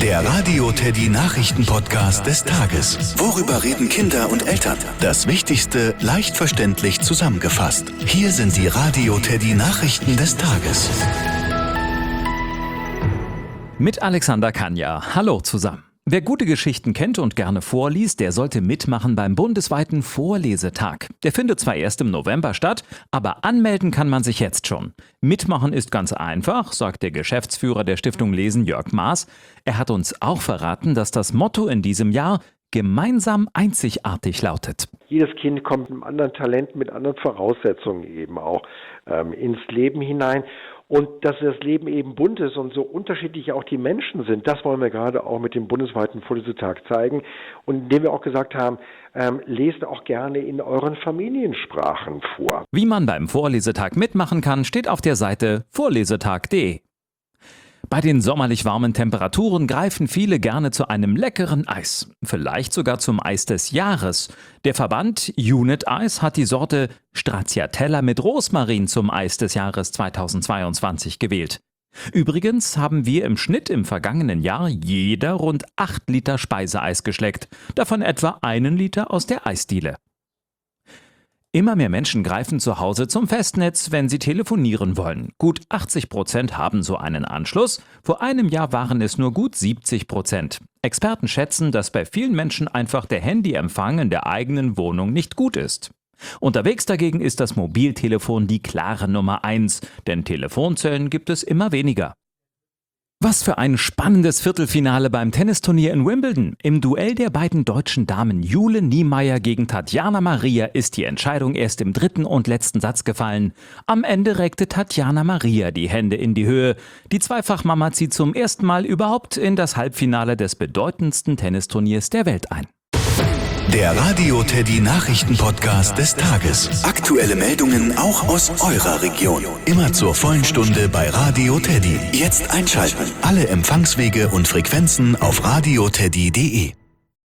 Der Radio Teddy Nachrichten-Podcast des Tages. Worüber reden Kinder und Eltern? Das Wichtigste leicht verständlich zusammengefasst. Hier sind die Radio Teddy Nachrichten des Tages. Mit Alexander Kanja. Hallo zusammen. Wer gute Geschichten kennt und gerne vorliest, der sollte mitmachen beim bundesweiten Vorlesetag. Der findet zwar erst im November statt, aber anmelden kann man sich jetzt schon. Mitmachen ist ganz einfach, sagt der Geschäftsführer der Stiftung Lesen, Jörg Maas. Er hat uns auch verraten, dass das Motto in diesem Jahr gemeinsam einzigartig lautet. Jedes Kind kommt mit einem anderen Talent, mit anderen Voraussetzungen eben auch ins Leben hinein. Und dass das Leben eben bunt ist und so unterschiedlich auch die Menschen sind, das wollen wir gerade auch mit dem bundesweiten Vorlesetag zeigen. Und indem wir auch gesagt haben, lest auch gerne in euren Familiensprachen vor. Wie man beim Vorlesetag mitmachen kann, steht auf der Seite vorlesetag.de. Bei den sommerlich warmen Temperaturen greifen viele gerne zu einem leckeren Eis. Vielleicht sogar zum Eis des Jahres. Der Verband Unit Eis hat die Sorte Stracciatella mit Rosmarin zum Eis des Jahres 2022 gewählt. Übrigens haben wir im Schnitt im vergangenen Jahr jeder rund 8 Liter Speiseeis geschleckt. Davon etwa 1 Liter aus der Eisdiele. Immer mehr Menschen greifen zu Hause zum Festnetz, wenn sie telefonieren wollen. Gut 80% haben so einen Anschluss. Vor einem Jahr waren es nur gut 70%. Experten schätzen, dass bei vielen Menschen einfach der Handyempfang in der eigenen Wohnung nicht gut ist. Unterwegs dagegen ist das Mobiltelefon die klare Nummer 1, denn Telefonzellen gibt es immer weniger. Was für ein spannendes Viertelfinale beim Tennisturnier in Wimbledon. Im Duell der beiden deutschen Damen Jule Niemeyer gegen Tatjana Maria ist die Entscheidung erst im 3. und letzten Satz gefallen. Am Ende reckte Tatjana Maria die Hände in die Höhe. Die Zweifachmama zieht zum ersten Mal überhaupt in das Halbfinale des bedeutendsten Tennisturniers der Welt ein. Der Radio Teddy Nachrichten-Podcast des Tages. Aktuelle Meldungen auch aus eurer Region. Immer zur vollen Stunde bei Radio Teddy. Jetzt einschalten. Alle Empfangswege und Frequenzen auf radioteddy.de.